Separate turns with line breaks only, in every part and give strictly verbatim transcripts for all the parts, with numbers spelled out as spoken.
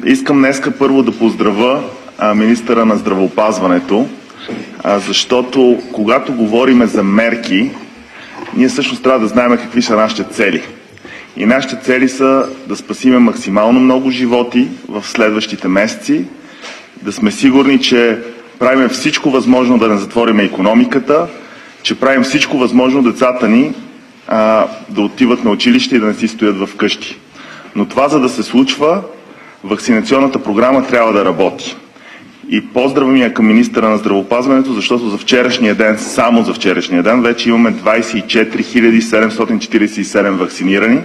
Искам днеска първо да поздравя а, министъра на здравеопазването, а, защото когато говорим за мерки, ние всъщност трябва да знаем какви са нашите цели. И нашите цели са да спасиме максимално много животи в следващите месеци, да сме сигурни, че правим всичко възможно да не затворим икономиката, че правим всичко възможно децата ни а, да отиват на училище и да не си стоят в къщи. Но това, за да се случва, вакцинационната програма трябва да работи. И поздрави ми е към министъра на здравеопазването, защото за вчерашния ден, само за вчерашния ден, вече имаме двадесет и четири хиляди седемстотин четиридесет и седем вакцинирани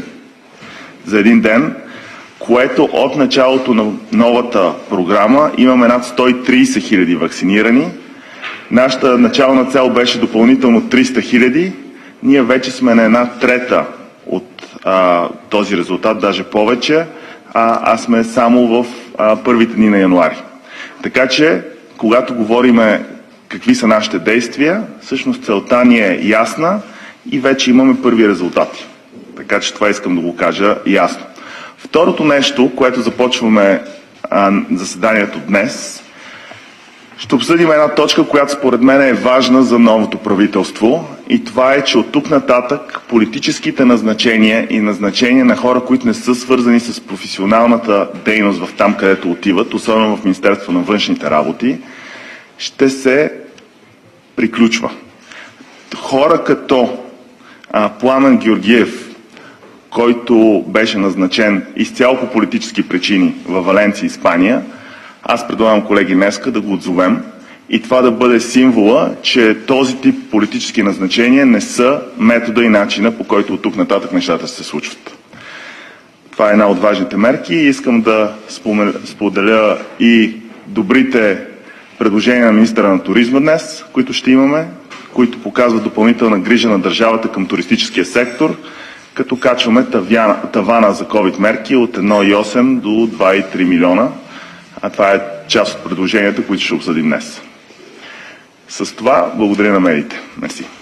за един ден, което от началото на новата програма имаме над сто и тридесет хиляди вакцинирани. Нашата начална цел беше допълнително триста хиляди. Ние вече сме на една трета от а, този резултат, даже повече, а, а сме само в а, първите дни на януари. Така че, когато говорим какви са нашите действия, всъщност целта ни е ясна и вече имаме първи резултати. Така че това искам да го кажа ясно. Второто нещо, което започваме а, заседанието днес, ще обсъдим една точка, която според мен е важна за новото правителство, и това е, че от тук нататък политическите назначения и назначения на хора, които не са свързани с професионалната дейност в там, където отиват, особено в Министерство на външните работи, ще се приключва. Хора като а, Пламен Георгиев, който беше назначен изцяло по политически причини във Валенция, Испания, аз предлагам, колеги, днеска да го отзовем и това да бъде символа, че този тип политически назначения не са метода и начина, по който от тук нататък нещата се случват. Това е една от важните мерки и искам да споделя и добрите предложения на министъра на туризма днес, които ще имаме, които показват допълнителна грижа на държавата към туристическия сектор, като качваме тавана за ковид мерки от едно цяло и осем до два цяло и три милиона. А това е част от предложенията, които ще обсъдим днес. С това благодаря на медиите. Мерси.